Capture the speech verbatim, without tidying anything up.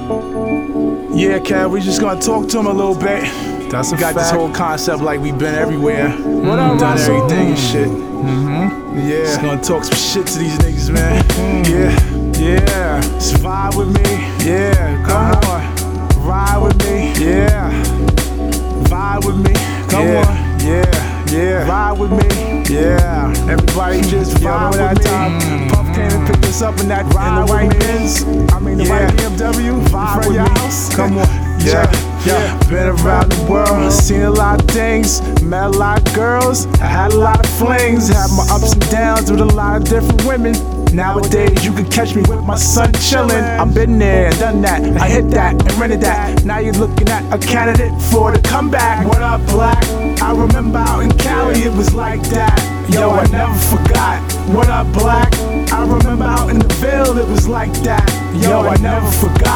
Yeah, Kev, we just gonna talk to him a little bit. That's a Got fact. this whole concept like we been everywhere. What up, Done Russell? everything and shit. Mm-hmm. Yeah, just gonna talk some shit to these niggas, man. Yeah, yeah. Just vibe with me. Yeah, come Uh-huh. on. Ride with me. Yeah. Vibe with me. Come Yeah. on. Yeah, yeah. Ride with me. Yeah. Everybody just vibe remember with that me. time? Puff came and picked us up in that ride the white with me. Benz. I mean the Yeah. white B M W. Vibe in front with of your me. house. Come on. Yeah, yeah. Been around the world, seen a lot of things, met a lot of girls, I had a lot of flings, had my ups and downs with a lot of different women. Nowadays you can catch me with my son chillin'. I've been there and done that, I hit that and rented that. Now you're looking at a candidate for the comeback. What up, Black? I remember out in Cali it was like that. Yo, I never forgot. What up, Black? I remember out in the Ville it was like that. Yo, I never forgot.